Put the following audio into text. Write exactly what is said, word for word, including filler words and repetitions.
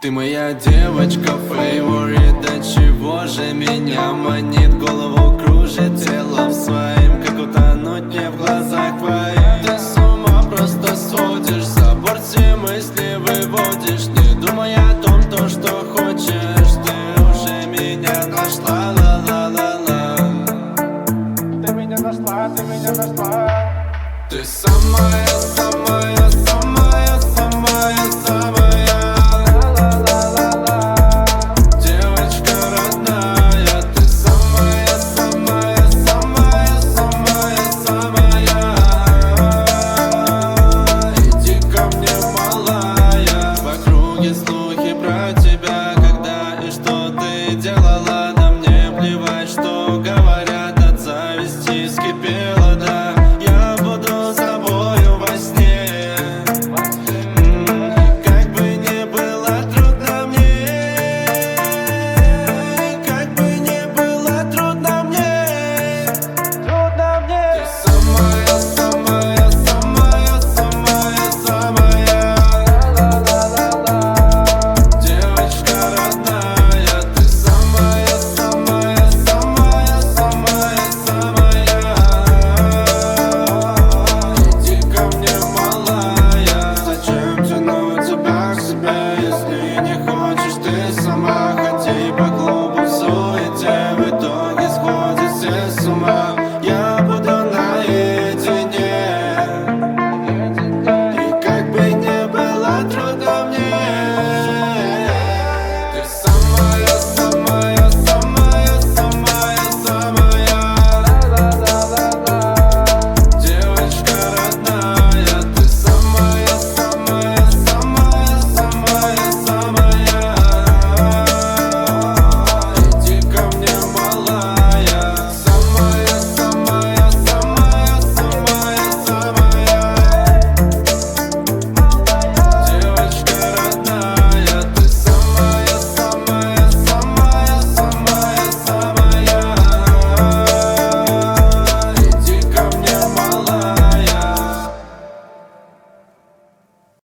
Ты моя девочка, фейворит, до чего же меня манит, голову кружит, телом своим, как утонуть мне в глазах твоих. Ты с ума просто сводишь, за борт все мысли выводишь, не думая о том, то, что хочешь. Ты уже меня нашла, ла-ла-ла-ла. Ты меня нашла, ты меня нашла. Ты самая, самая, самая, самая, самая. Слухи про тебя, когда и что ты делала, да мне плевать, что говорят, от зависти вскипела, да. Я буду с тобою во сне, как бы не было трудно мне, как бы не было трудно мне, Трудно мне. ты самая, самая, самая, самая, самая. Если не хочешь ты сама, ходи по клубу в суете, в итоге сходят все с ума.